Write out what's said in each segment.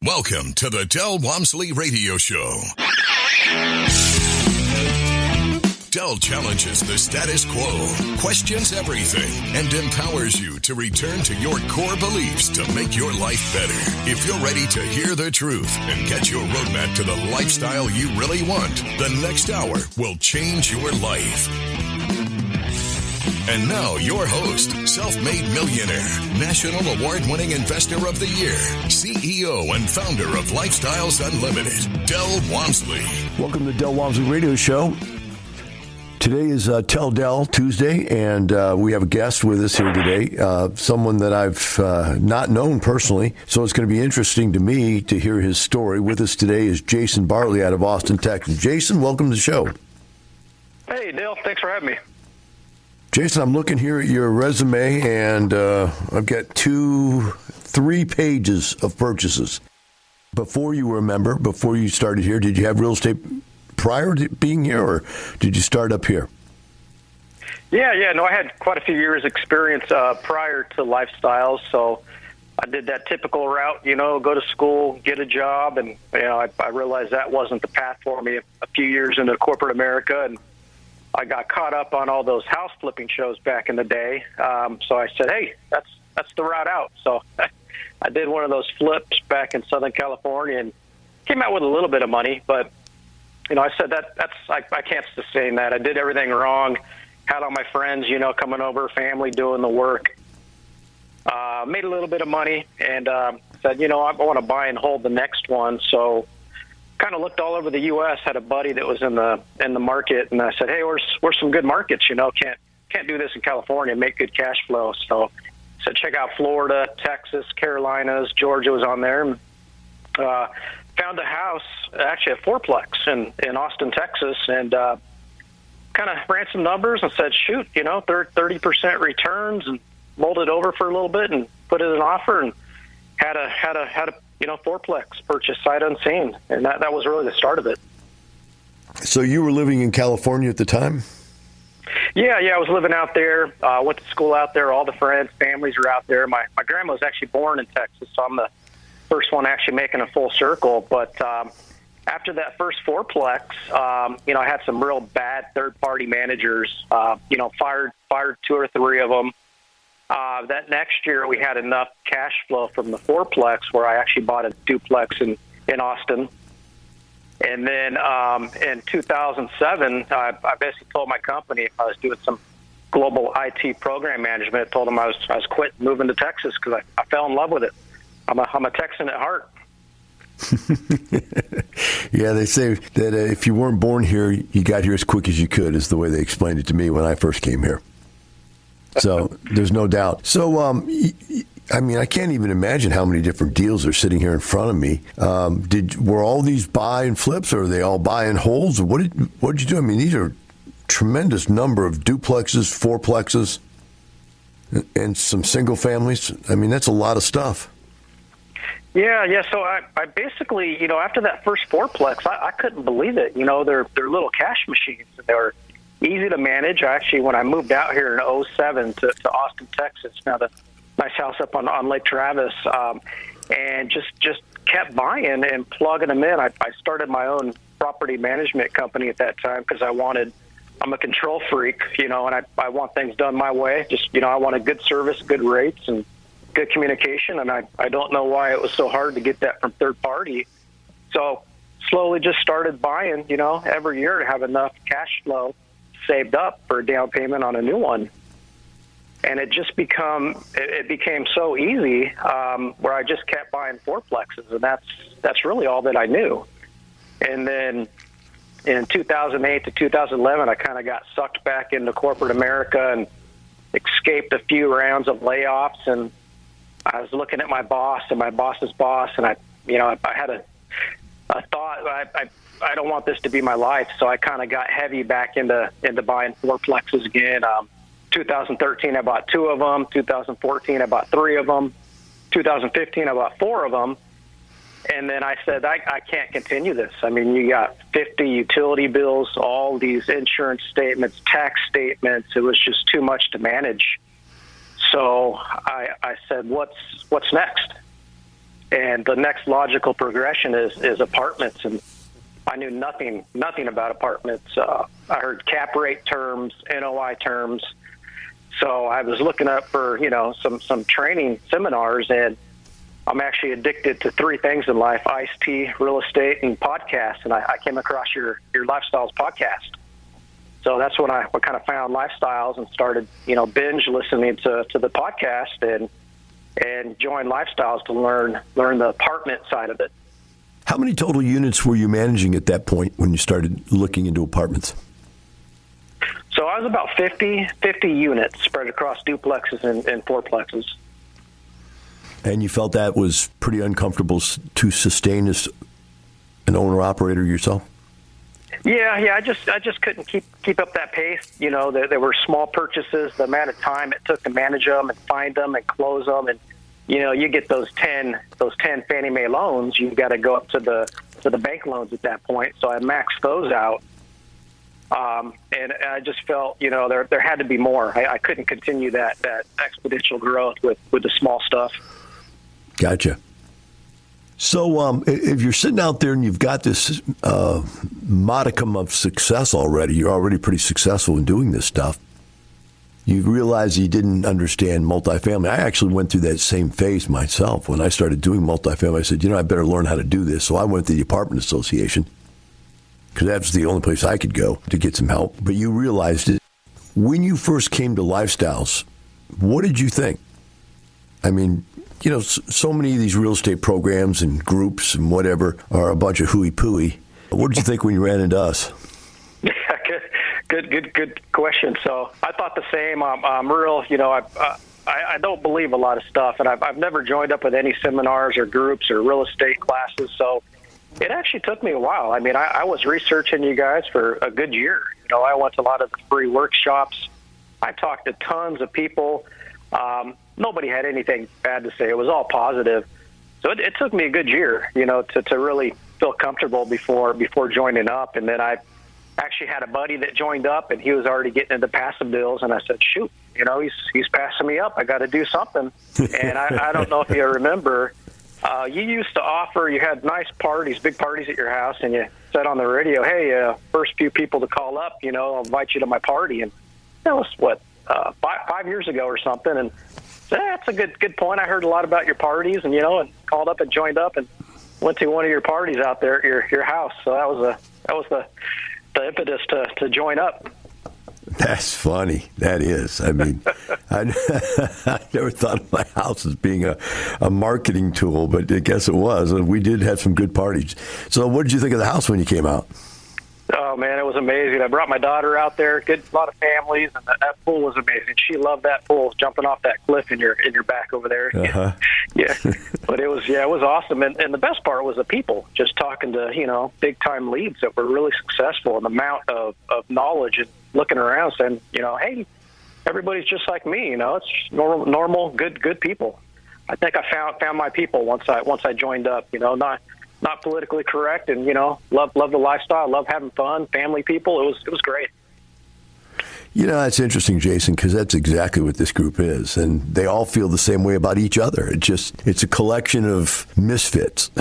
Welcome to the Del Walmsley Radio Show. Del challenges the status quo, questions everything, and empowers you to return to your core beliefs to make your life better. If you're ready to hear the truth and get your roadmap to the lifestyle you really want, the next hour will change your life. And now, your host, self-made millionaire, national award-winning investor of the year, CEO and founder of Lifestyles Unlimited, Del Walmsley. Welcome to the Del Walmsley Radio Show. Today is Tell Del Tuesday, and we have a guest with us here today, someone that I've not known personally, so it's going to be interesting to me to hear his story. With us today is Jason Bartley out of Austin, Texas. Jason, welcome to the show. Hey, Dale. Thanks for having me. Jason, I'm looking here at your resume, and I've got 3 pages of purchases. Before you were a member, before you started here, did you have real estate prior to being here, or did you start up here? Yeah. No, I had quite a few years' experience prior to Lifestyles, so I did that typical route, go to school, get a job, and I realized that wasn't the path for me a few years into corporate America, and I got caught up on all those house flipping shows back in the day. So I said, hey, that's the route out. So I did one of those flips back in Southern California and came out with a little bit of money. But, I said I can't sustain that. I did everything wrong. Had all my friends, coming over, family doing the work. Made a little bit of money and said, I want to buy and hold the next one. So kind of looked all over the U.S., had a buddy that was in the market, and I said, hey, where's some good markets, can't do this in California, make good cash flow. So I said, check out Florida, Texas, Carolinas, Georgia was on there. And, found a house, actually a fourplex in Austin, Texas, and kind of ran some numbers and said, shoot, 30% returns, and mulled it over for a little bit and put it in an offer and had a fourplex purchase sight unseen, and that was really the start of it. So you were living in California at the time? Yeah, I was living out there. Went to school out there. All the friends, families are out there. My grandma was actually born in Texas, so I'm the first one actually making a full circle. But after that first fourplex, I had some real bad third-party managers. Fired 2 or 3 of them. That next year, we had enough cash flow from the fourplex where I actually bought a duplex in Austin. And then in 2007, I basically told my company if I was doing some global IT program management, told them I was quitting, moving to Texas because I fell in love with it. I'm a Texan at heart. Yeah, they say that if you weren't born here, you got here as quick as you could, is the way they explained it to me when I first came here. So there's no doubt. So, I can't even imagine how many different deals are sitting here in front of me. Were all these buy and flips, or are they all buy and holds? Or what did you do? These are tremendous number of duplexes, fourplexes, and some single families. That's a lot of stuff. Yeah. So I basically, after that first fourplex, I couldn't believe it. They're little cash machines. They were easy to manage. Actually, when I moved out here in 2007 to Austin, Texas, now the nice house up on Lake Travis, and just kept buying and plugging them in. I started my own property management company at that time because I'm a control freak, and I want things done my way. Just, I want a good service, good rates, and good communication. And I don't know why it was so hard to get that from third party. So slowly just started buying, every year to have enough cash flow saved up for a down payment on a new one. And it became so easy where I just kept buying fourplexes, and that's really all that I knew. And then in 2008 to 2011, I kind of got sucked back into corporate America and escaped a few rounds of layoffs. And I was looking at my boss and my boss's boss, and I had a thought. I don't want this to be my life, so I kind of got heavy back into buying fourplexes again. 2013, I bought 2 of them. 2014, I bought 3 of them. 2015, I bought 4 of them. And then I said, I can't continue this. You got 50 utility bills, all these insurance statements, tax statements. It was just too much to manage. So I said, what's next? And the next logical progression is apartments. And I knew nothing about apartments. I heard cap rate terms, NOI terms. So I was looking up for, some training seminars, and I'm actually addicted to three things in life: iced tea, real estate, and podcasts. And I came across your Lifestyles podcast. So that's when I kind of found Lifestyles and started, binge listening to the podcast and joined Lifestyles to learn the apartment side of it. How many total units were you managing at that point when you started looking into apartments? So I was about 50 units spread across duplexes and fourplexes. And you felt that was pretty uncomfortable to sustain as an owner-operator yourself? Yeah. I just couldn't keep up that pace. There were small purchases. The amount of time it took to manage them and find them and close them, and you get those 10 Fannie Mae loans. You've got to go up to the bank loans at that point. So I maxed those out, and I just felt there had to be more. I couldn't continue that exponential growth with the small stuff. Gotcha. So if you're sitting out there and you've got this modicum of success already, you're already pretty successful in doing this stuff, you realize you didn't understand multifamily. I actually went through that same phase myself. When I started doing multifamily, I said, I better learn how to do this. So I went to the apartment association because that's the only place I could go to get some help. But you realized it. When you first came to Lifestyles, what did you think? I mean, so many of these real estate programs and groups and whatever are a bunch of hooey-pooey. What did you think when you ran into us? Yeah, good question. So I thought the same. I'm real, I don't believe a lot of stuff, and I've never joined up with any seminars or groups or real estate classes. So it actually took me a while. I mean, I was researching you guys for a good year. I went to a lot of the free workshops. I talked to tons of people. Nobody had anything bad to say. It was all positive. So it took me a good year, to really feel comfortable before joining up. And then I actually had a buddy that joined up, and he was already getting into passive deals. And I said, shoot, he's passing me up. I got to do something. And I don't know if you remember, you used to offer, you had nice parties, big parties at your house, and you said on the radio, hey, first few people to call up, I'll invite you to my party. And that was, 5 years ago or something. And that's a good point. I heard a lot about your parties, and and called up and joined up and went to one of your parties out there at your house. So that was the impetus to join up. That's funny. That is. I mean, I never thought of my house as being a marketing tool, but I guess it was. We did have some good parties. So what did you think of the house when you came out? Oh, man, it was amazing. I brought my daughter out there, a lot of families, and that pool was amazing. She loved that pool, jumping off that cliff in your back over there. Uh-huh. Yeah, but it was awesome. And the best part was the people, just talking to, big-time leads that were really successful, and the amount of knowledge, and looking around saying, hey, everybody's just like me, it's normal, good people. I think I found my people once I joined up, not politically correct, and love the lifestyle, love having fun, family people. It was great. That's interesting, Jason, because that's exactly what this group is, and they all feel the same way about each other. It's a collection of misfits.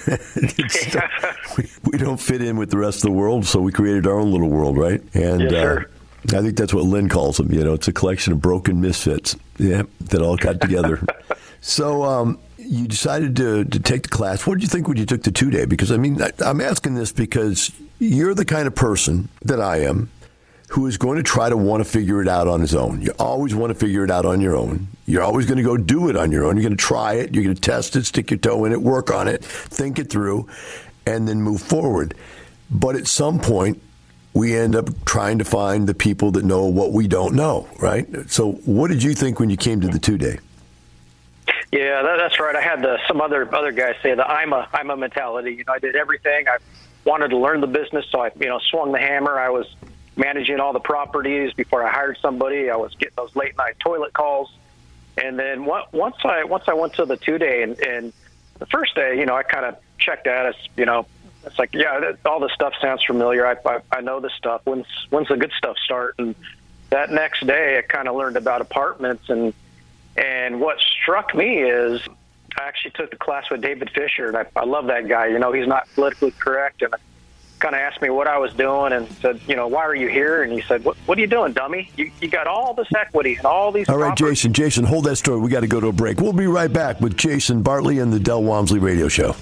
We don't fit in with the rest of the world, so we created our own little world, right? And yes, sir. I think that's what Lynn calls them. It's a collection of broken misfits, that all got together. So. You decided to take the class. What did you think when you took the 2-day? Because, I'm asking this because you're the kind of person that I am who is going to try to want to figure it out on his own. You always want to figure it out on your own. You're always going to go do it on your own. You're going to try it. You're going to test it, stick your toe in it, work on it, think it through, and then move forward. But at some point, we end up trying to find the people that know what we don't know, right? So what did you think when you came to the 2-day? Yeah, that's right. I had some other guys say that I'm a mentality. I did everything. I wanted to learn the business, so I swung the hammer. I was managing all the properties before I hired somebody. I was getting those late night toilet calls, and then once I went to the 2-day, and the first day, I kind of checked out. It's like, yeah, all this stuff sounds familiar. I know this stuff. When's the good stuff start? And that next day, I kind of learned about apartments. And what struck me is I actually took the class with David Fisher, and I love that guy. You know, he's not politically correct, and kind of asked me what I was doing and said, you know, why are you here? And he said, what are you doing, dummy? You got all this equity and all these All right, properties. Jason, hold that story. We got to go to a break. We'll be right back with Jason Bartley and the Del Walmsley Radio Show.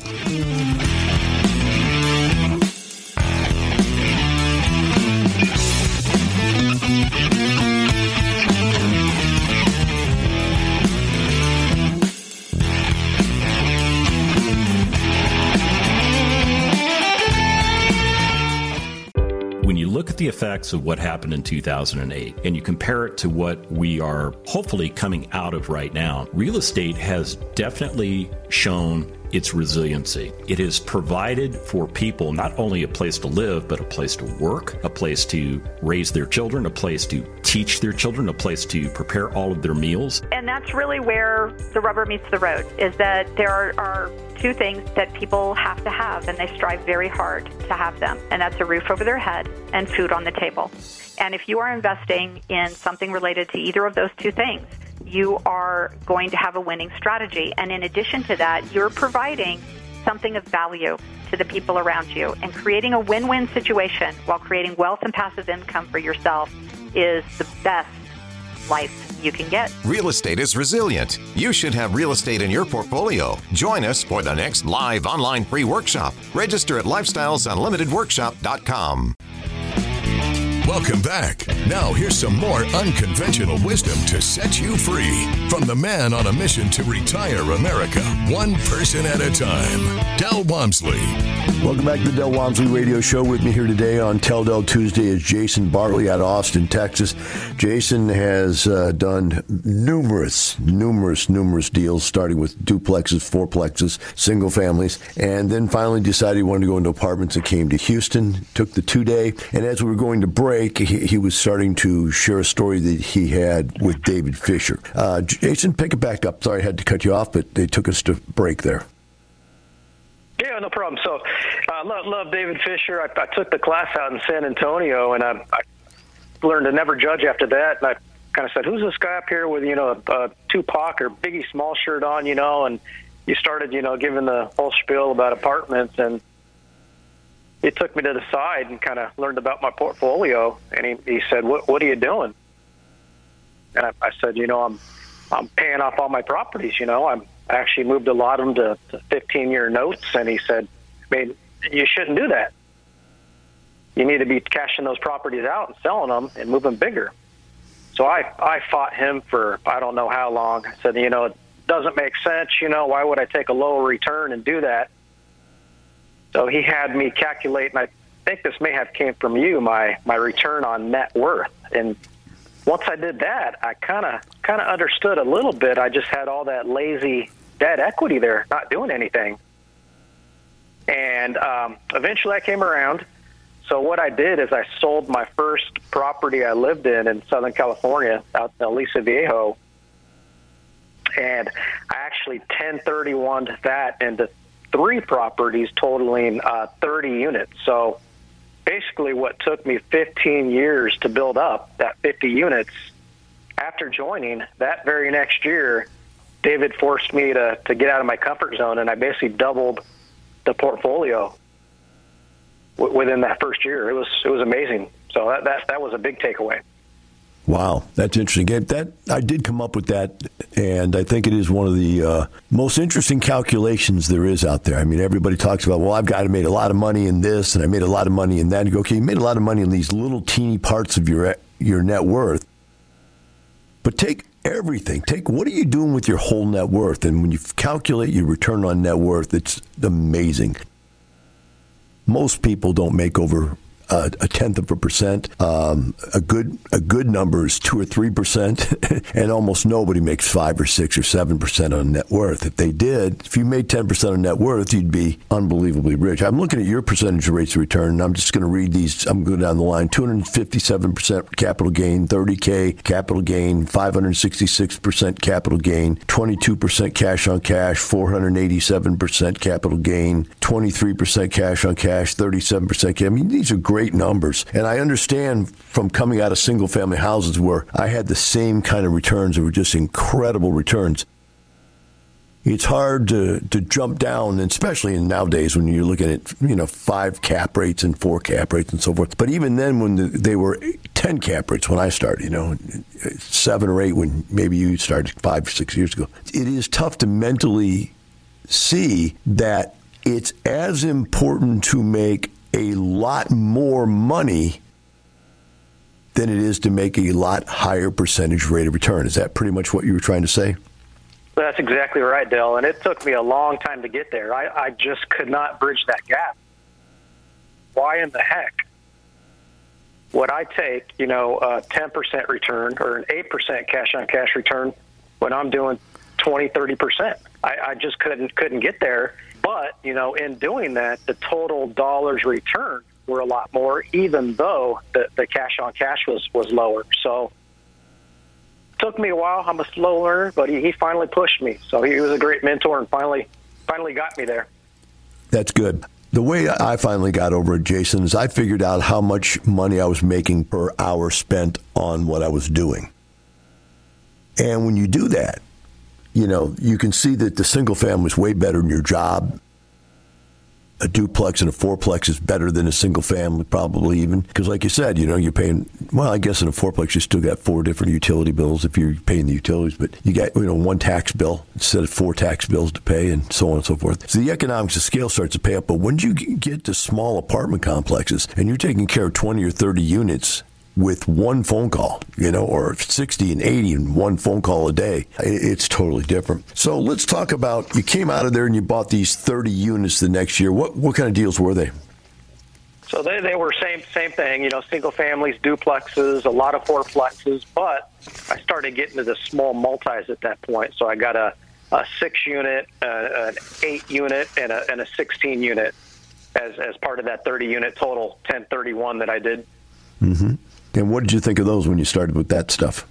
When you look at the effects of what happened in 2008 and you compare it to what we are hopefully coming out of right now, real estate has definitely shown its resiliency. It has provided for people not only a place to live, but a place to work, a place to raise their children, a place to teach their children, a place to prepare all of their meals. And that's really where the rubber meets the road, is that there are two things that people have to have, and they strive very hard to have them, and that's a roof over their head and food on the table. And if you are investing in something related to either of those two things, you are going to have a winning strategy. And in addition to that, you're providing something of value to the people around you, and creating a win-win situation while creating wealth and passive income for yourself is the best life you can get. Real estate is resilient. You should have real estate in your portfolio. Join us for the next live online free workshop. Register at lifestylesunlimitedworkshop.com. Welcome back. Now here's some more unconventional wisdom to set you free from the man on a mission to retire America, one person at a time, Del Walmsley. Welcome back to the Del Walmsley Radio Show. With me here today on Tell Del Tuesday is Jason Bartley out of Austin, Texas. Jason has done numerous deals, starting with duplexes, fourplexes, single families, and then finally decided he wanted to go into apartments and came to Houston, took the 2-day, and as we were going to break, he was starting to share a story that he had with David Fisher. Jason, pick it back up. Sorry, I had to cut you off, but they took us to break there. Yeah, no problem. So I love David Fisher. I took the class out in San Antonio, and I learned to never judge after that. And I kind of said, who's this guy up here with, you know, a Tupac or Biggie Small shirt on, you know? And he started, you know, giving the whole spiel about apartments, and he took me to the side and kind of learned about my portfolio. And he said, what are you doing? And I said, you know, I'm paying off all my properties, you know. I actually moved a lot of them to 15-year notes. And he said, I mean, you shouldn't do that. You need to be cashing those properties out and selling them and moving bigger. So I fought him for I don't know how long. I said, you know, it doesn't make sense. You know, why would I take a lower return and do that? So he had me calculate, and I think this may have came from you, my return on net worth. And once I did that, I kind of understood a little bit. I just had all that lazy debt equity there, not doing anything. And eventually I came around. So what I did is I sold my first property I lived in Southern California, out in Aliso Viejo. And I actually 1031'd that into 3 properties totaling 30 units. So basically what took me 15 years to build up that 50 units, after joining, that very next year, David forced me to get out of my comfort zone, and I basically doubled the portfolio within that first year. It was amazing. So that was a big takeaway. Wow, that's interesting. That I did come up with that, and I think it is one of the most interesting calculations there is out there. I mean, everybody talks about, well, I've got to make a lot of money in this, and I made a lot of money in that. And you go, okay, you made a lot of money in these little teeny parts of your net worth, but take everything. Take what are you doing with your whole net worth? And when you calculate your return on net worth, it's amazing. Most people don't make over a 1/10%. A good number is 2 or 3%, and almost nobody makes 5 or 6 or 7% on net worth. If they did, if you made 10% on net worth, you'd be unbelievably rich. I'm looking at your percentage of rates of return, and I'm just going to read these. I'm going down the line: 257% capital gain, 30K capital gain, 566% capital gain, 22% cash on cash, 487% capital gain, 23% cash on cash, 37% cash. I mean, these are great numbers. And I understand from coming out of single-family houses where I had the same kind of returns. They were just incredible returns. it's hard to jump down, especially in nowadays when you're looking at 5 cap rates and 4 cap rates and so forth. But even then, when they were 10 cap rates when I started, 7 or 8 when maybe you started 5 or 6 years ago, it is tough to mentally see that it's as important to make a lot more money than it is to make a lot higher percentage rate of return. Is that pretty much what you were trying to say? That's exactly right, Dale. And it took me a long time to get there. I just could not bridge that gap. Why in the heck would I take, a 10% return or an 8% cash-on-cash return when I'm doing 20, 30%? I just couldn't get there. But, in doing that, the total dollars returned were a lot more, even though the cash-on-cash was lower. So took me a while. I'm a slow learner, but he finally pushed me. So he was a great mentor and finally got me there. That's good. The way I finally got over it, Jason, is I figured out how much money I was making per hour spent on what I was doing. And when you do that, you can see that the single family is way better than your job. A duplex and a fourplex is better than a single family, probably even. Because like you said, you're paying, I guess in a fourplex you still got 4 different utility bills if you're paying the utilities. But you got, 1 tax bill instead of 4 tax bills to pay and so on and so forth. So the economics of scale starts to pay up. But when you get to small apartment complexes and you're taking care of 20 or 30 units with 1 phone call, or 60 and 80 and 1 phone call a day, it's totally different. So let's talk about, you came out of there and you bought these 30 units the next year. What kind of deals were they? So they were same thing, single families, duplexes, a lot of fourplexes, but I started getting to the small multis at that point. So I got a 6 unit, an 8 unit, and a 16 unit as part of that 30 unit total 1031 that I did. Mm-hmm. And what did you think of those when you started with that stuff?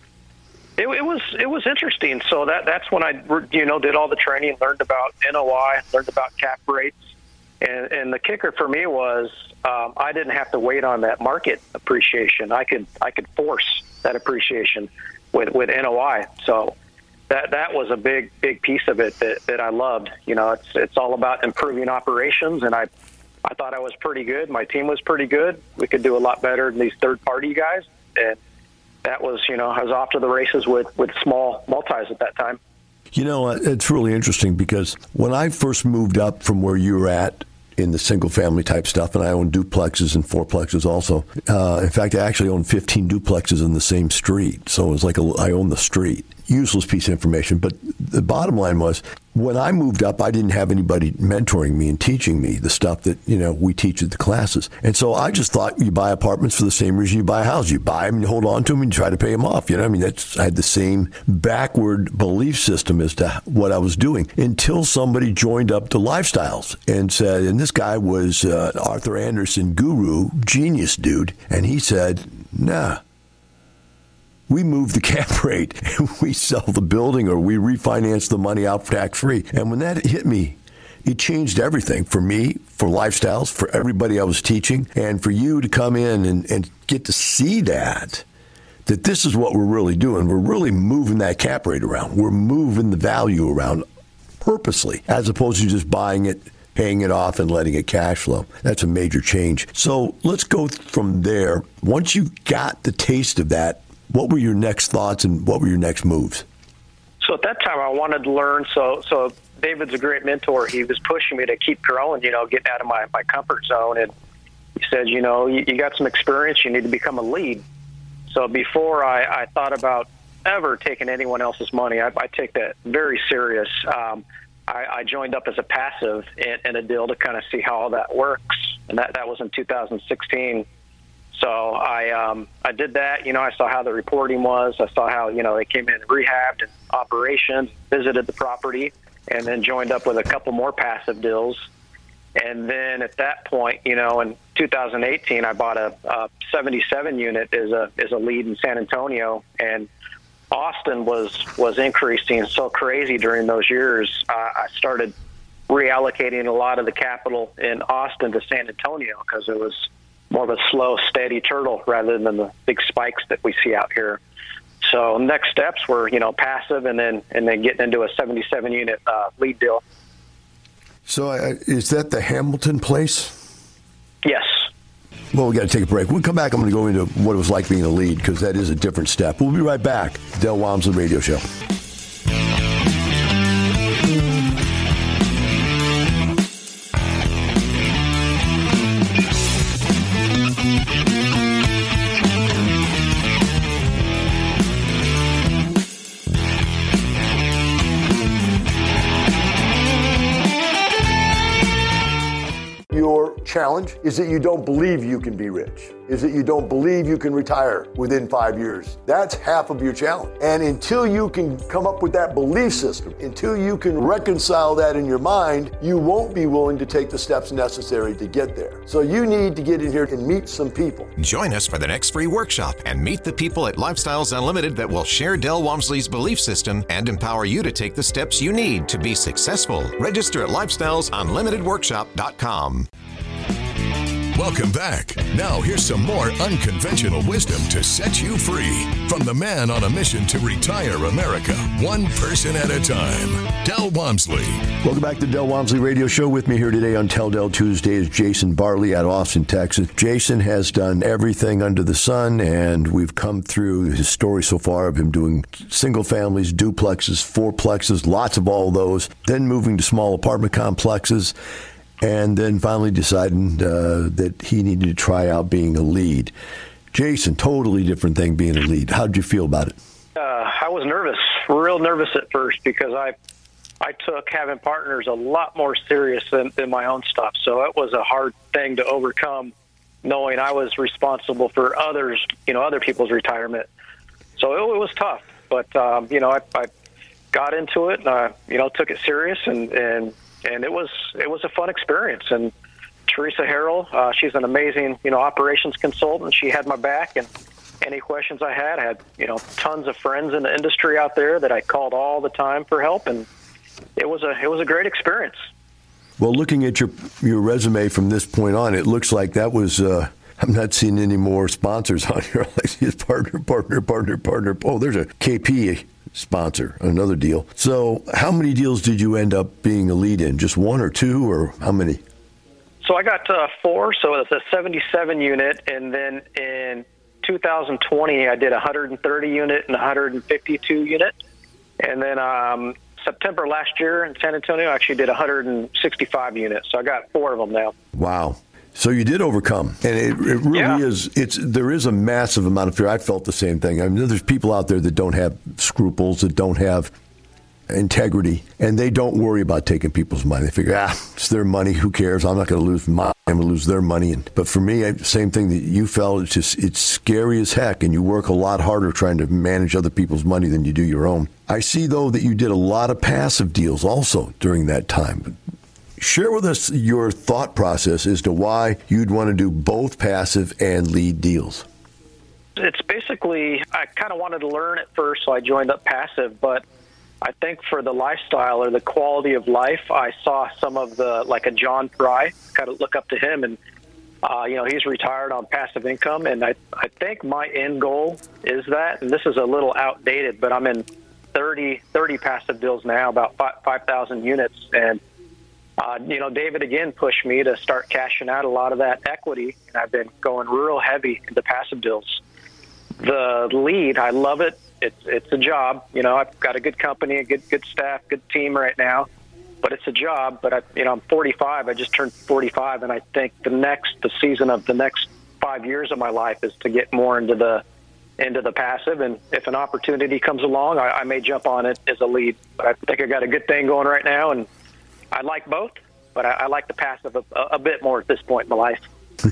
It was interesting. So that's when I did all the training, learned about NOI, learned about cap rates, and the kicker for me was I didn't have to wait on that market appreciation. I could force that appreciation with NOI. So that was a big piece of it that I loved. It's all about improving operations, and I thought I was pretty good. My team was pretty good. We could do a lot better than these third-party guys. And that was, I was off to the races with small multis at that time. It's really interesting because when I first moved up from where you were at in the single-family type stuff, and I own duplexes and fourplexes also. In fact, I actually own 15 duplexes in the same street. So it was like I own the street. Useless piece of information. But the bottom line was, when I moved up, I didn't have anybody mentoring me and teaching me the stuff that, we teach at the classes. And so I just thought you buy apartments for the same reason you buy a house. You buy them, you hold on to them, and you try to pay them off. I had the same backward belief system as to what I was doing until somebody joined up to Lifestyles and said, and this guy was Arthur Anderson guru, genius dude, and he said, nah. We move the cap rate and we sell the building or we refinance the money out tax-free. And when that hit me, it changed everything for me, for Lifestyles, for everybody I was teaching, and for you to come in and get to see that this is what we're really doing. We're really moving that cap rate around. We're moving the value around purposely, as opposed to just buying it, paying it off, and letting it cash flow. That's a major change. So let's go from there. Once you got the taste of that, what were your next thoughts and what were your next moves? So at that time, I wanted to learn. So David's a great mentor. He was pushing me to keep growing, getting out of my comfort zone. And he said, you got some experience. You need to become a lead. So before I thought about ever taking anyone else's money, I take that very serious. I joined up as a passive in a deal to kind of see how all that works. And that was in 2016. So I did that. I saw how the reporting was. I saw how, they came in and rehabbed and operations, visited the property, and then joined up with a couple more passive deals. And then at that point, in 2018, I bought a 77 unit as a lead in San Antonio, and Austin was increasing so crazy during those years. I started reallocating a lot of the capital in Austin to San Antonio because it was more of a slow, steady turtle rather than the big spikes that we see out here. So next steps were, passive and then getting into a 77 unit lead deal. So is that the Hamilton place? Yes. Well, we got to take a break. When we come back, I'm going to go into what it was like being a lead, because that is a different step. We'll be right back. Del Walmsley Radio Show. Your challenge is that you don't believe you can be rich, is that you don't believe you can retire within 5 years. That's half of your challenge. And until you can come up with that belief system, until you can reconcile that in your mind, you won't be willing to take the steps necessary to get there. So you need to get in here and meet some people. Join us for the next free workshop and meet the people at Lifestyles Unlimited that will share Del Walmsley's belief system and empower you to take the steps you need to be successful. Register at lifestylesunlimitedworkshop.com. Welcome back. Now here's some more unconventional wisdom to set you free from the man on a mission to retire America, one person at a time, Del Walmsley. Welcome back to the Del Walmsley Radio Show. With me here today on Tell Del Tuesday is Jason Bartley out of Austin, Texas. Jason has done everything under the sun, and we've come through his story so far of him doing single families, duplexes, fourplexes, lots of all those, then moving to small apartment complexes, and then finally deciding that he needed to try out being a lead. Jason, totally different thing being a lead. How did you feel about it? I was nervous, real nervous at first, because I took having partners a lot more serious than my own stuff. So it was a hard thing to overcome, knowing I was responsible for others, other people's retirement. So it was tough, but I got into it, and took it serious, and it was a fun experience. And Teresa Harrell, she's an amazing, operations consultant. She had my back, and any questions I had, tons of friends in the industry out there that I called all the time for help, and it was a great experience. Well, looking at your resume from this point on, it looks like that was. I'm not seeing any more sponsors on here. Like his partner. Oh, there's a KP sponsor, another deal. So how many deals did you end up being a lead in? Just one or two, or how many? So I got 4, so it's a 77 unit, and then in 2020 I did 130 unit and 152 unit, and then September last year in San Antonio I actually did 165 units, so I got 4 of them now. Wow. So you did overcome, and it really is. There is a massive amount of fear. I felt the same thing. I mean, there's people out there that don't have scruples, that don't have integrity, and they don't worry about taking people's money. They figure, it's their money. Who cares? I'm not going to lose mine. I'm going to lose their money. But for me, same thing that you felt. It's scary as heck, and you work a lot harder trying to manage other people's money than you do your own. I see, though, that you did a lot of passive deals also during that time. Share with us your thought process as to why you'd want to do both passive and lead deals. It's basically, I kind of wanted to learn at first, so I joined up passive, but I think for the lifestyle or the quality of life, I saw some of like a John Fry, kind of look up to him, and he's retired on passive income, and I think my end goal is that, and this is a little outdated, but I'm in 30 passive deals now, about 5,000 units, and David again pushed me to start cashing out a lot of that equity, and I've been going real heavy into passive deals. The lead, I love it. It's a job. I've got a good company, a good staff, good team right now, but it's a job. But I'm 45. I just turned 45, and I think the season of the next 5 years of my life is to get more into the passive. And if an opportunity comes along, I may jump on it as a lead. But I think I got a good thing going right now, and I like both, but I like the passive a bit more at this point in my life.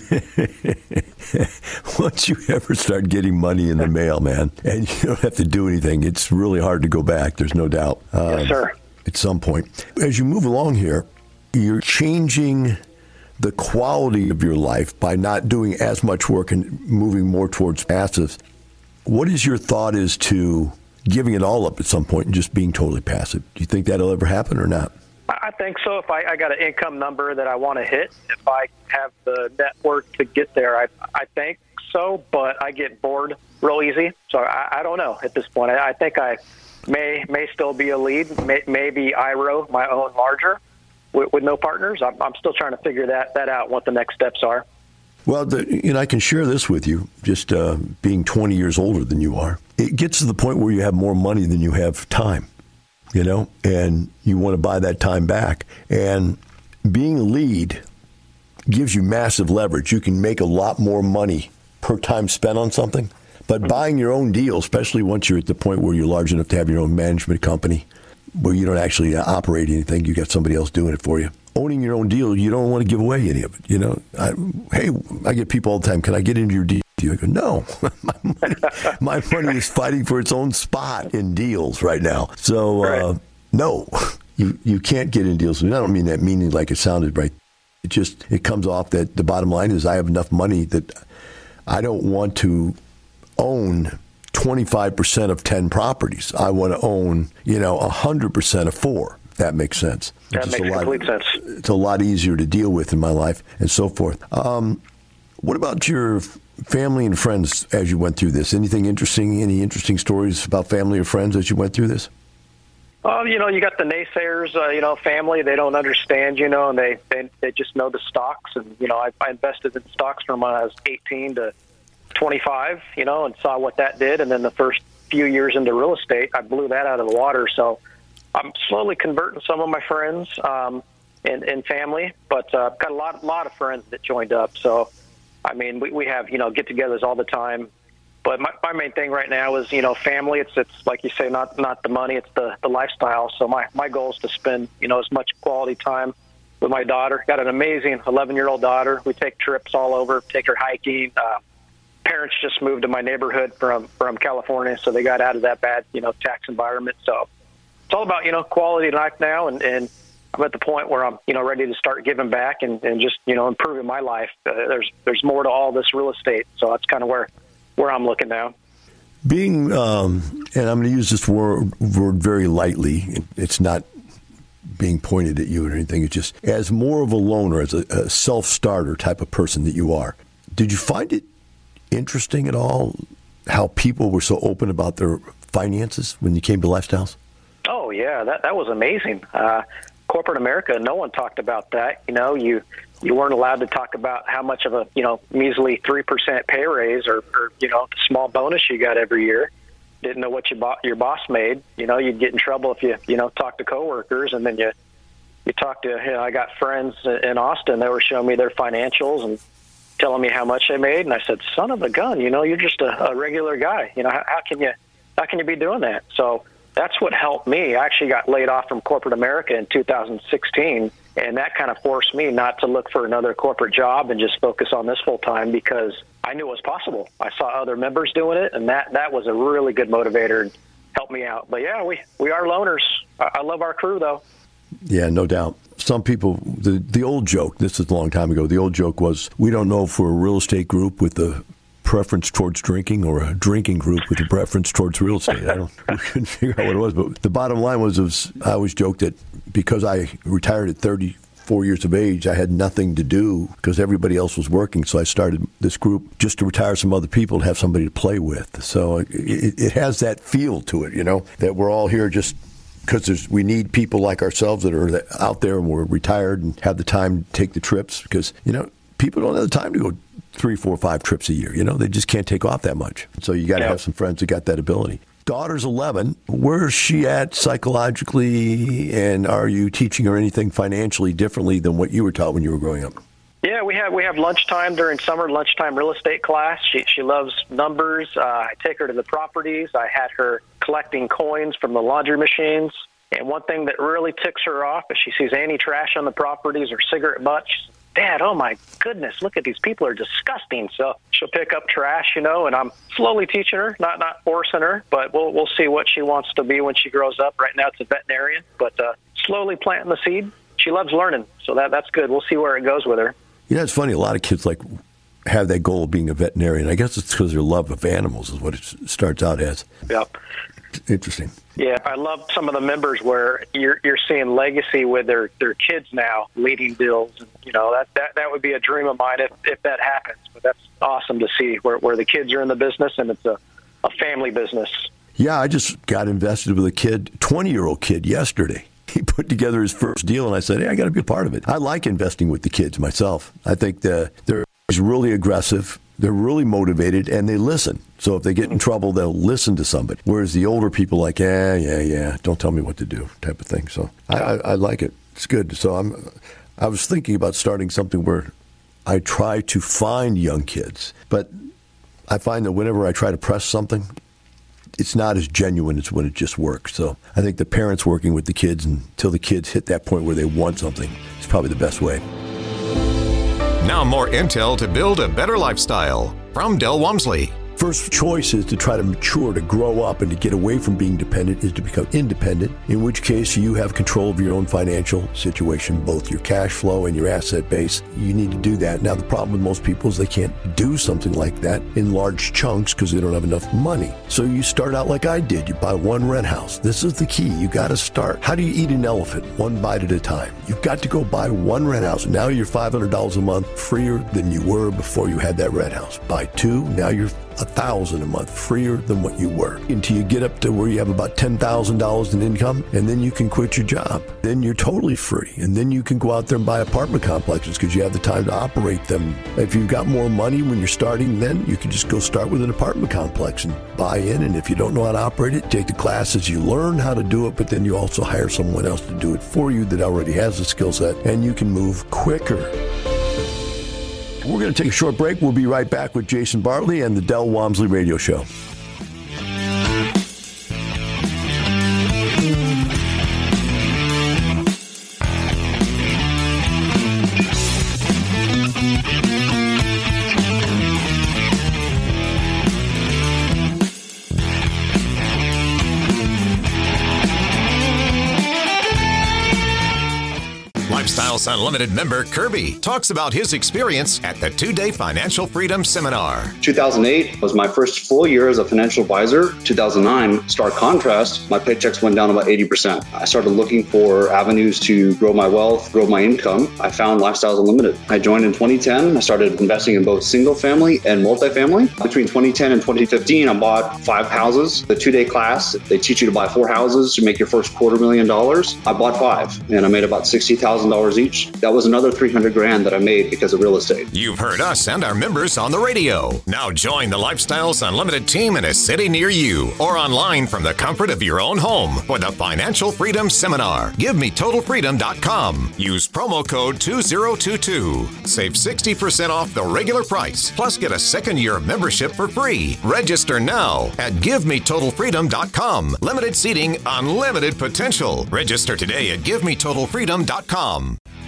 Once you ever start getting money in the mail, man, and you don't have to do anything, it's really hard to go back. There's no doubt. Yes, sir. At some point. As you move along here, you're changing the quality of your life by not doing as much work and moving more towards passive. What is your thought as to giving it all up at some point and just being totally passive? Do you think that'll ever happen or not? I think so. If I got an income number that I want to hit, if I have the network to get there, I think so. But I get bored real easy. So I don't know at this point. I think I may still be a lead, maybe IRO, my own larger, with no partners. I'm still trying to figure that out, what the next steps are. Well, I can share this with you, just being 20 years older than you are. It gets to the point where you have more money than you have time, and you want to buy that time back. And being a lead gives you massive leverage. You can make a lot more money per time spent on something. But buying your own deal, especially once you're at the point where you're large enough to have your own management company, where you don't actually operate anything, you got somebody else doing it for you. Owning your own deal, you don't want to give away any of it. I get people all the time, can I get into your deal? I go, no. my money is fighting for its own spot in deals right now. So, no, you can't get in deals. And I don't mean that meaning like it sounded right. It comes off that the bottom line is I have enough money that I don't want to own 25% of 10 properties. I want to own, 100% of 4. If that makes sense. That makes complete sense. It's a lot easier to deal with in my life and so forth. What about your family and friends as you went through this? Anything interesting? Any interesting stories about family or friends as you went through this? You got the naysayers, family, they don't understand, and they just know the stocks. And, I invested in stocks from when I was 18 to 25, and saw what that did. And then the first few years into real estate, I blew that out of the water. So I'm slowly converting some of my friends and family, but I've got a lot of friends that joined up. So, I mean, we have, get-togethers all the time. But my main thing right now is, family. It's like you say, not the money, it's the lifestyle. So my goal is to spend, as much quality time with my daughter. Got an amazing 11-year-old daughter. We take trips all over, take her hiking. Parents just moved to my neighborhood from California, so they got out of that bad, tax environment. So it's all about, quality of life now. And I'm at the point where I'm, ready to start giving back and just, improving my life. There's more to all this real estate. So that's kind of where I'm looking now. Being, and I'm going to use this word very lightly. It's not being pointed at you or anything. It's just as more of a loner, as a self-starter type of person that you are. Did you find it interesting at all how people were so open about their finances when you came to Lifestyles? Oh, yeah, that was amazing. Corporate America, no one talked about that. You weren't allowed to talk about how much of a, measly 3% pay raise or the small bonus you got every year. Didn't know what your boss made. You'd get in trouble if you talk to coworkers, and then you talk to, I got friends in Austin that were showing me their financials and telling me how much they made. And I said, son of a gun, you're just a regular guy. How can you be doing that? So that's what helped me. I actually got laid off from corporate America in 2016. And that kind of forced me not to look for another corporate job and just focus on this full time, because I knew it was possible. I saw other members doing it, and that was a really good motivator and helped me out. But yeah, we are loners. I love our crew, though. Yeah, no doubt. Some people, the old joke, this is a long time ago, the old joke was, we don't know if we're a real estate group with a preference towards drinking or a drinking group with a preference towards real estate. We couldn't figure out what it was. But the bottom line was I always joked that because I retired at 34 years of age, I had nothing to do because everybody else was working. So I started this group just to retire some other people and have somebody to play with. So it has that feel to it, that we're all here just because we need people like ourselves that are out there and we're retired and have the time to take the trips, because, people don't have the time to go 3, 4, 5 trips a year. They just can't take off that much. So you got to have some friends that got that ability. Daughter's 11. Where's she at psychologically, and are you teaching her anything financially differently than what you were taught when you were growing up? Yeah, we have lunchtime during summer, lunchtime real estate class. She loves numbers. I take her to the properties. I had her collecting coins from the laundry machines. And one thing that really ticks her off is she sees any trash on the properties or cigarette butts. Dad, oh my goodness, look at these people are disgusting. So she'll pick up trash, and I'm slowly teaching her, not forcing her, but we'll see what she wants to be when she grows up. Right now it's a veterinarian, but slowly planting the seed. She loves learning, so that's good. We'll see where it goes with her. It's funny. A lot of kids have that goal of being a veterinarian. I guess it's because their love of animals is what it starts out as. Yep. Interesting. Yeah, I love some of the members where you're seeing legacy with their kids now leading deals. And, that would be a dream of mine if that happens. But that's awesome to see where the kids are in the business, and it's a family business. Yeah, I just got invested with a 20-year-old kid yesterday. He put together his first deal, and I said, hey, I got to be a part of it. I like investing with the kids myself. I think they're really aggressive. They're really motivated, and they listen. So if they get in trouble, they'll listen to somebody. Whereas the older people like, yeah, don't tell me what to do type of thing. So I like it. It's good. So I was thinking about starting something where I try to find young kids. But I find that whenever I try to press something, it's not as genuine as when it just works. So I think the parents working with the kids until the kids hit that point where they want something is probably the best way. Now more intel to build a better lifestyle from Del Walmsley. First choice is to try to mature, to grow up, and to get away from being dependent is to become independent, in which case you have control of your own financial situation, both your cash flow and your asset base. You need to do that. Now, the problem with most people is they can't do something like that in large chunks because they don't have enough money. So you start out like I did. You buy one rent house. This is the key. You got to start. How do you eat an elephant? One bite at a time. You've got to go buy one rent house. Now you're $500 a month freer than you were before you had that rent house. Buy two. Now you're $1,000 a month freer than what you were, until you get up to where you have about $10,000 in income, and then you can quit your job. Then you're totally free, and then you can go out there and buy apartment complexes because you have the time to operate them. If you've got more money when you're starting, then you can just go start with an apartment complex and buy in, and if you don't know how to operate it, take the classes, you learn how to do it, but then you also hire someone else to do it for you that already has the skill set, and you can move quicker. We're going to take a short break. We'll be right back with Jason Bartley and the Del Walmsley Radio Show. Lifestyles Unlimited member Kirby talks about his experience at the 2-day Financial Freedom Seminar. 2008 was my first full year as a financial advisor. 2009, stark contrast, my paychecks went down about 80%. I started looking for avenues to grow my wealth, grow my income. I found Lifestyles Unlimited. I joined in 2010. I started investing in both single family and multifamily. Between 2010 and 2015, I bought 5 houses. The 2-day class, they teach you to buy 4 houses to make your first $250,000. I bought 5 and I made about $60,000 each. That was another $300,000 that I made because of real estate. You've heard us and our members on the radio. Now join the Lifestyles Unlimited team in a city near you or online from the comfort of your own home for the Financial Freedom Seminar. GiveMeTotalFreedom.com. Use promo code 2022. Save 60% off the regular price, plus get a second year of membership for free. Register now at GiveMeTotalFreedom.com. Limited seating, unlimited potential. Register today at GiveMeTotalFreedom.com.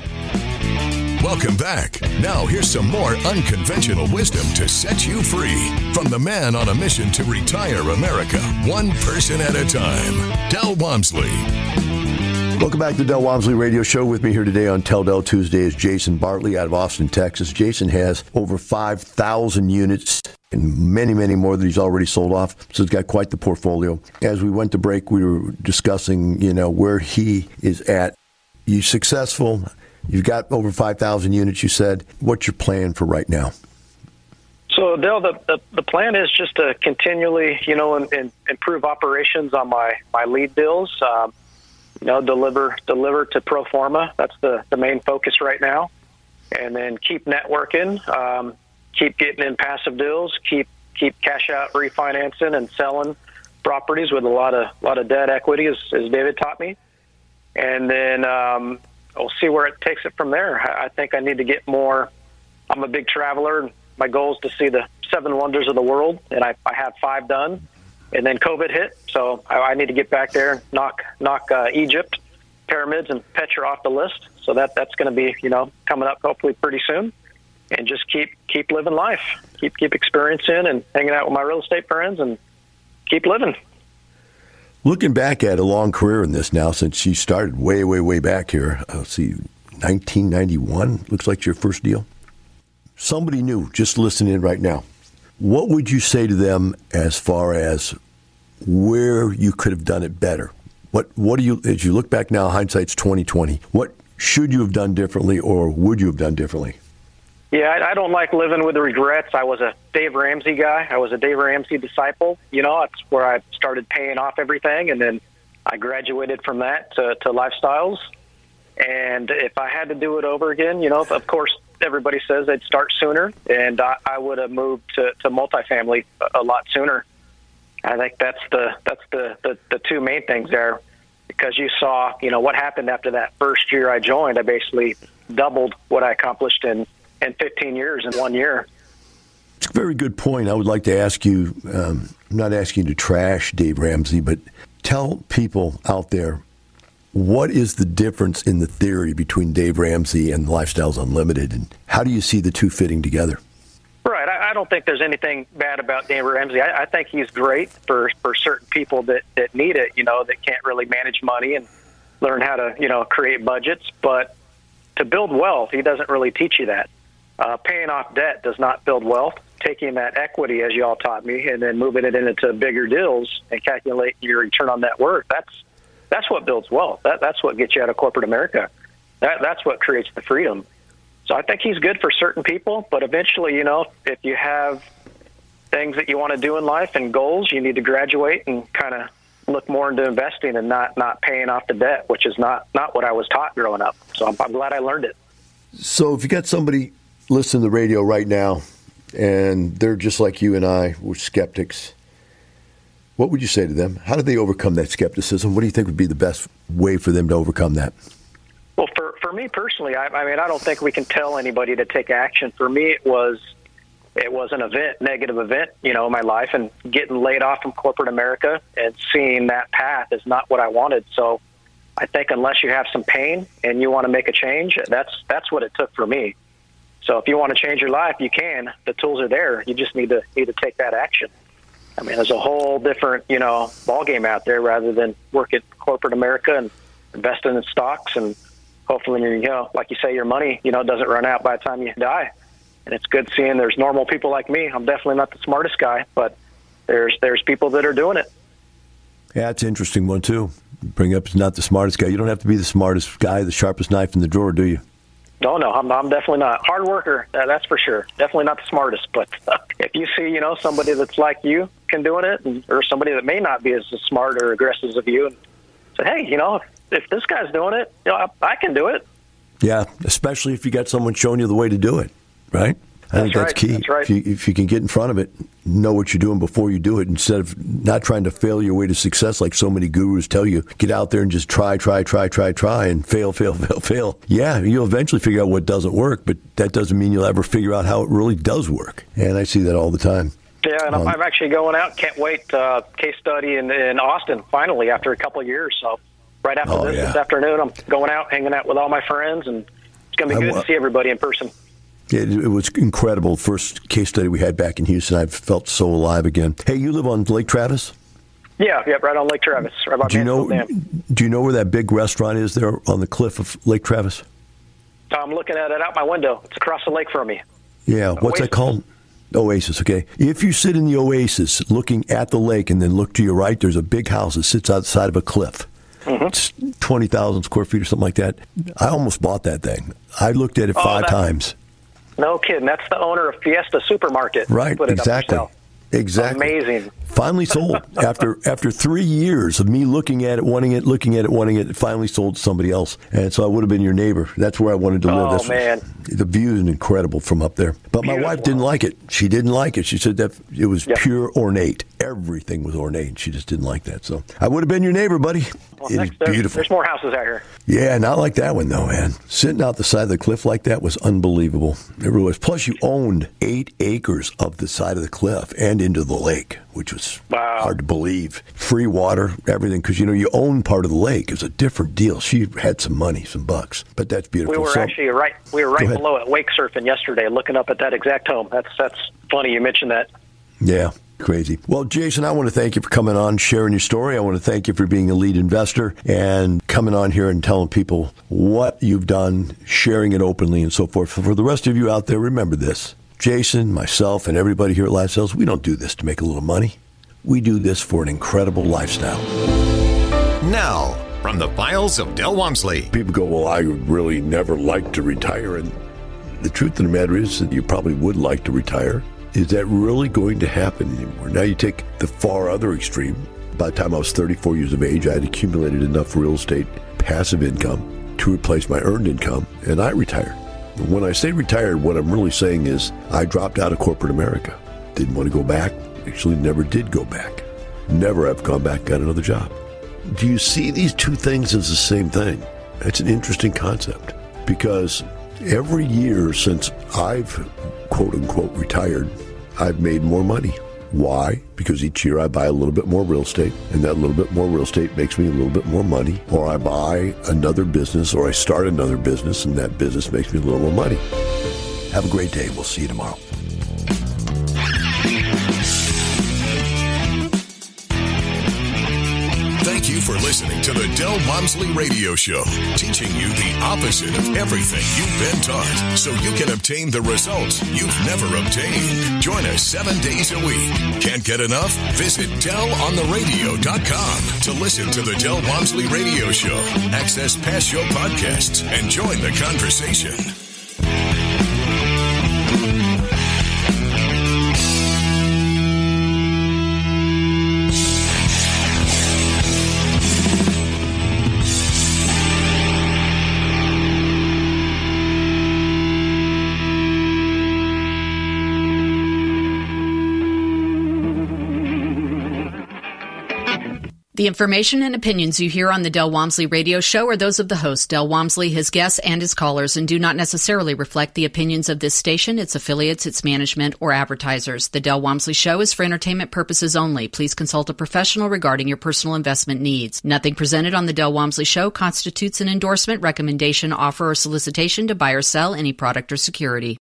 Welcome back. Now here's some more unconventional wisdom to set you free from the man on a mission to retire America, one person at a time, Del Walmsley. Welcome back to the Del Walmsley Radio Show. With me here today on Tell Del Tuesday is Jason Bartley out of Austin, Texas. Jason has over 5,000 units and many, many more that he's already sold off. So he's got quite the portfolio. As we went to break, we were discussing, where he is at. You're successful. You've got over 5,000 units, you said. What's your plan for right now? So, Del, the plan is just to continually, improve operations on my lead deals. Deliver to pro forma. That's the main focus right now. And then keep networking, keep getting in passive deals, keep cash out refinancing and selling properties with a lot of debt equity, as David taught me. And then we'll see where it takes it from there. I think I need to get more. I'm a big traveler. My goal is to see the 7 wonders of the world, and I have 5 done. And then COVID hit, so I need to get back there, knock Egypt, pyramids, and Petra off the list. So that's going to be coming up hopefully pretty soon, and just keep living life, keep experiencing and hanging out with my real estate friends, and keep living. Looking back at a long career in this now, since you started way, way, way back here, 1991 looks like your first deal. Somebody new just listening in right now. What would you say to them as far as where you could have done it better? What do you, as you look back now, hindsight's 2020, what should you have done differently, or would you have done differently? Yeah, I don't like living with the regrets. I was a Dave Ramsey guy. I was a Dave Ramsey disciple. You know, that's where I started paying off everything, and then I graduated from that to Lifestyles. And if I had to do it over again, you know, of course, everybody says they'd start sooner, and I would have moved to multifamily a lot sooner. I think that's the two main things there, because you saw, you know, what happened after that first year I joined. I basically doubled what I accomplished in 15 years in 1 year. It's a very good point. I would like to ask you, I'm not asking you to trash Dave Ramsey, but tell people out there, what is the difference in the theory between Dave Ramsey and Lifestyles Unlimited, and how do you see the two fitting together? Right. I don't think there's anything bad about Dave Ramsey. I think he's great for certain people that need it, you know, that can't really manage money and learn how to, you know, create budgets. But to build wealth, he doesn't really teach you that. Paying off debt does not build wealth. Taking that equity, as you all taught me, and then moving it into bigger deals and calculate your return on net worth, that's what builds wealth. That's what gets you out of corporate America. That's what creates the freedom. So I think he's good for certain people, but eventually, you know, if you have things that you want to do in life and goals, you need to graduate and kind of look more into investing and not paying off the debt, which is not what I was taught growing up. So I'm glad I learned it. So if you got somebody listening to the radio right now and they're just like you and I, we're skeptics, what would you say to them? How do they overcome that skepticism? What do you think would be the best way for them to overcome that? Well, for me personally, I mean, I don't think we can tell anybody to take action. For me, it was an event, negative event, you know, in my life, and getting laid off from corporate America and seeing that path is not what I wanted. So I think unless you have some pain and you want to make a change, that's what it took for me. So if you want to change your life, you can. The tools are there. You just need to take that action. I mean, there's a whole different, you know, ball game out there rather than work at corporate America and investing in stocks, and hopefully, you know, like you say, your money, you know, doesn't run out by the time you die. And it's good seeing there's normal people like me. I'm definitely not the smartest guy, but there's people that are doing it. Yeah, it's an interesting one too. Bring up not the smartest guy. You don't have to be the smartest guy, the sharpest knife in the drawer, do you? No, I'm definitely not. Hard worker, that's for sure. Definitely not the smartest, but if you see, you know, somebody that's like you can doing it, or somebody that may not be as smart or aggressive as you, and say, hey, you know, if this guy's doing it, you know, I can do it. Yeah, especially if you got someone showing you the way to do it, right? I think that's key. That's right. If you can get in front of it, know what you're doing before you do it, instead of not trying to fail your way to success like so many gurus tell you. Get out there and just try, and fail. Yeah, you'll eventually figure out what doesn't work, but that doesn't mean you'll ever figure out how it really does work. And I see that all the time. Yeah, and I'm actually going out. Can't wait. Case study in Austin, finally, after a couple of years. So right after this afternoon, I'm going out, hanging out with all my friends, and it's going to be good to see everybody in person. It was incredible. First case study we had back in Houston. I felt so alive again. Hey, you live on Lake Travis? Yeah, right on Lake Travis. Right by Mansfield Dam. Do you know where that big restaurant is there on the cliff of Lake Travis? I'm looking at it out my window. It's across the lake from me. Yeah, what's that called? Oasis, okay. If you sit in the Oasis looking at the lake and then look to your right, there's a big house that sits outside of a cliff. Mm-hmm. It's 20,000 square feet or something like that. I almost bought that thing. I looked at it 5 times. No kidding. That's the owner of Fiesta Supermarket. Right, exactly. Amazing. Finally sold. After 3 years of me looking at it, wanting it, it finally sold to somebody else. And so I would have been your neighbor. That's where I wanted to live. Oh, man. The view is incredible from up there. But my wife didn't like it. She didn't like it. She said that it was pure ornate. Everything was ornate. She just didn't like that. So I would have been your neighbor, buddy. Well, it is beautiful. There's more houses out here. Yeah, not like that one, though, man. Sitting out the side of the cliff like that was unbelievable. It really was. Plus, you owned 8 acres of the side of the cliff and into the lake, which was hard to believe. Free water, everything, because, you know, you own part of the lake. It was a different deal. She had some money, some bucks, but that's beautiful. We were actually right below it, wake surfing yesterday, looking up at that exact home. That's funny you mentioned that. Yeah. Crazy. Well, Jason, I want to thank you for coming on, sharing your story. I want to thank you for being a lead investor and coming on here and telling people what you've done, sharing it openly and so forth. For the rest of you out there, remember this. Jason, myself, and everybody here at Lifestyles, we don't do this to make a little money. We do this for an incredible lifestyle. Now, from the files of Del Walmsley. People go, well, I would really never like to retire. And the truth of the matter is that you probably would like to retire. Is that really going to happen anymore? Now you take the far other extreme. By the time I was 34 years of age, I had accumulated enough real estate passive income to replace my earned income, and I retired. When I say retired, what I'm really saying is I dropped out of corporate America. Didn't want to go back. Actually, never did go back. Never have gone back and got another job. Do you see these two things as the same thing? That's an interesting concept, because every year since I've quote-unquote retired, I've made more money. Why? Because each year I buy a little bit more real estate, and that little bit more real estate makes me a little bit more money. Or I buy another business, or I start another business, and that business makes me a little more money. Have a great day. We'll see you tomorrow. Thank you for listening to the Del Walmsley Radio Show, teaching you the opposite of everything you've been taught so you can obtain the results you've never obtained. Join us 7 days a week. Can't get enough? Visit DelOnTheRadio.com to listen to the Del Walmsley Radio Show, access past show podcasts, and join the conversation. The information and opinions you hear on the Del Walmsley Radio Show are those of the host, Del Walmsley, his guests, and his callers, and do not necessarily reflect the opinions of this station, its affiliates, its management, or advertisers. The Del Walmsley Show is for entertainment purposes only. Please consult a professional regarding your personal investment needs. Nothing presented on the Del Walmsley Show constitutes an endorsement, recommendation, offer, or solicitation to buy or sell any product or security.